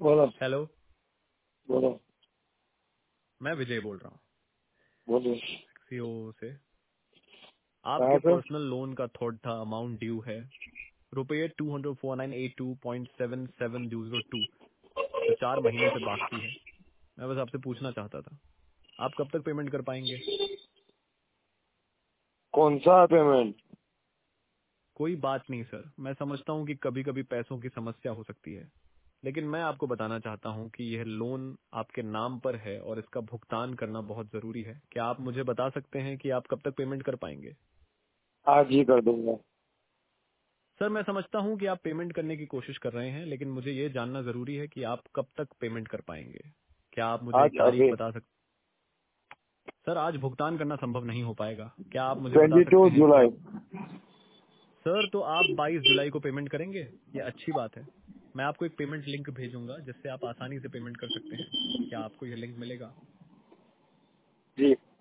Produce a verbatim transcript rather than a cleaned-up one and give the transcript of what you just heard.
बोलो हेलो, बोलो मैं विजय बोल रहा हूँ बोलो। सीओ से। कहाँ आपके से? पर्सनल लोन का थोड़ा था अमाउंट ड्यू है, रुपये two hundred four nine eight two point seven seven zero two, जो चार महीनों से बाकी है। मैं बस आपसे पूछना चाहता था, आप कब तक पेमेंट कर पाएंगे? कौन सा पेमेंट? कोई बात नहीं सर, मैं समझता हूँ कि कभी कभी पैसों की समस्या हो सकती है, लेकिन मैं आपको बताना चाहता हूँ कि यह लोन आपके नाम पर है और इसका भुगतान करना बहुत जरूरी है। क्या आप मुझे बता सकते हैं कि आप कब तक पेमेंट कर पाएंगे? आज ही कर दूंगा। सर मैं समझता हूं कि आप पेमेंट करने की कोशिश कर रहे हैं, लेकिन मुझे ये जानना जरूरी है कि आप कब तक पेमेंट कर पाएंगे। क्या आप मुझे एक आज तारीख अभी बता सकते? सर आज भुगतान करना संभव नहीं हो पाएगा। क्या आप मुझे बता ट्वेंटी टू सकते हैं कि जुलाई आप? सर तो आप बाईस जुलाई को पेमेंट करेंगे? ये अच्छी बात है। मैं आपको एक पेमेंट लिंक भेजूंगा जिससे आप आसानी से पेमेंट कर सकते हैं। क्या आपको यह लिंक मिलेगा? जी।